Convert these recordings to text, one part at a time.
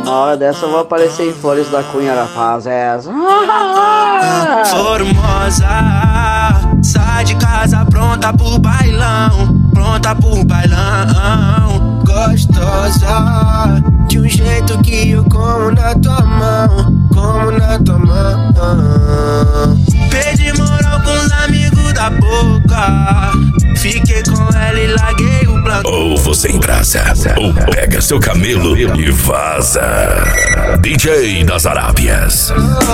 Uma hora dessa eu vou aparecer em Flores da Cunha da Paz. Formosa, sai de casa pronta pro bailão, pronta pro bailão. Gostosa, de um jeito que eu como na tua mão, como na tua mão. Perdi moral com os amigos da boca, fiquei com ela e larguei o blanco. Ou você embraça, ou pega seu camelo e vaza. DJ das Arábias.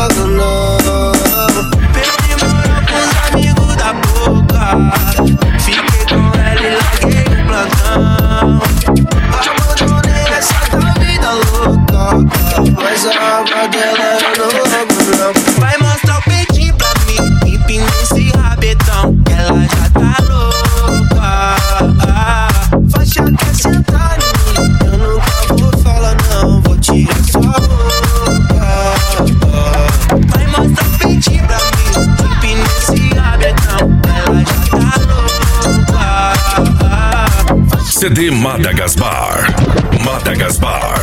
Perdi moral com os amigos da boca, fiquei com ela e larguei o plantão. Abandonei essa da vida louca, mas a alma dela eu não amo não. Vai mostrar o peitinho pra mim, empina esse rabetão, que ela já tá louca. Faixa quer sentar em mim, eu nunca vou falar não, vou tirar sua roupa. Vai mostrar o peitinho pra mim, empina esse rabetão, ela já tá louca. CD Madagasbar. Madagasbar.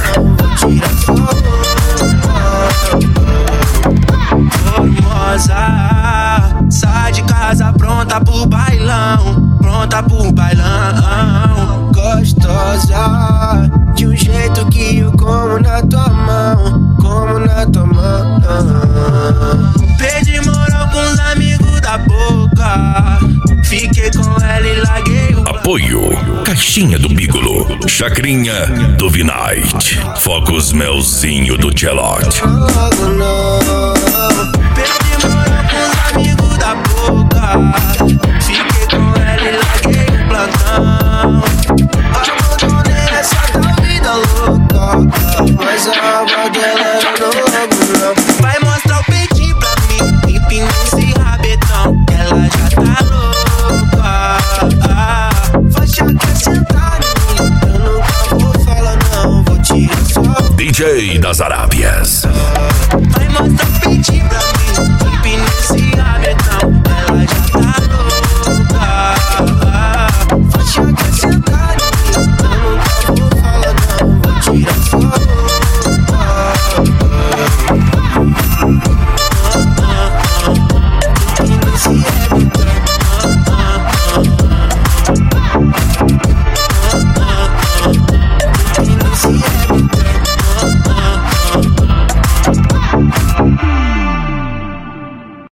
Formosa, sai de casa pronta pro bailão, pronta pro bailão. Gostosa, de um jeito que eu como na tua mão, como na tua mão. Perdi moral com os amigos da boca, fiquei com ela e larguei o Apoio Caixinha do Bigolo, Chacrinha do Vinite, Focus Melzinho do Gelote. Perdi moral com os amigos da boca, fiquei com ela e larguei o plantão. Abandonei essa da vida louca, mas a alma dela eu não amo não. Vai mostrar o peitinho pra mim, empina esse rabetão, ela já tá louca. Faixa quer sentar em mim, eu nunca vou falar não, vou tirar sua. DJ das Arábias.